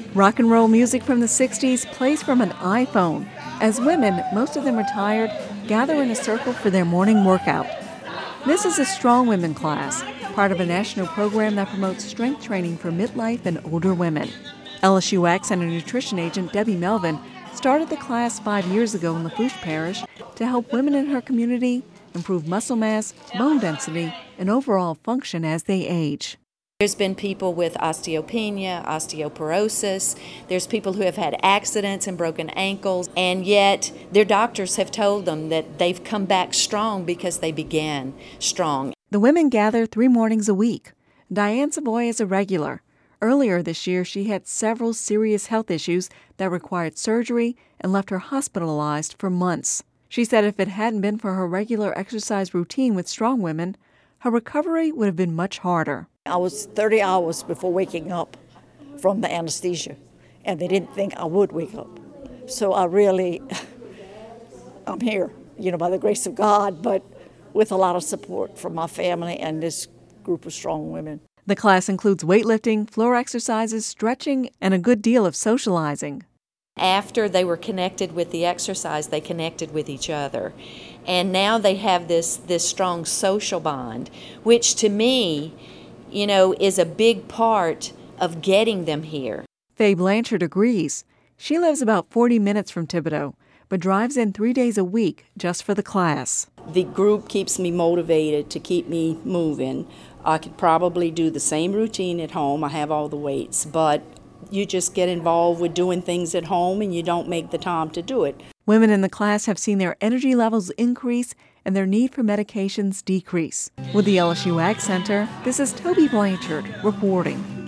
Rock and roll music from the 60s plays from an iPhone as women, most of them retired, gather in a circle for their morning workout. This is a Strong Women class, part of a national program that promotes strength training for midlife and older women. LSU Center nutrition agent Debbie Melvin started the class 5 years ago in Lafourche Parish to help women in her community improve muscle mass, bone density, and overall function as they age. There's been people with osteopenia, osteoporosis. There's people who have had accidents and broken ankles, and yet their doctors have told them that they've come back strong because they began strong. The women gather 3 mornings a week. Diane Savoy is a regular. Earlier this year, she had several serious health issues that required surgery and left her hospitalized for months. She said if it hadn't been for her regular exercise routine with Strong Women, her recovery would have been much harder. I was 30 hours before waking up from the anesthesia, and they didn't think I would wake up. So I'm here, by the grace of God, but with a lot of support from my family and this group of strong women. The class includes weightlifting, floor exercises, stretching, and a good deal of socializing. After they were connected with the exercise, they connected with each other. And now they have this strong social bond, which to me, is a big part of getting them here. Faye Blanchard agrees. She lives about 40 minutes from Thibodaux, but drives in 3 days a week just for the class. The group keeps me motivated to keep me moving. I could probably do the same routine at home. I have all the weights, but you just get involved with doing things at home and you don't make the time to do it. Women in the class have seen their energy levels increase and their need for medications decrease. With the LSU Ag Center, this is Toby Blanchard reporting.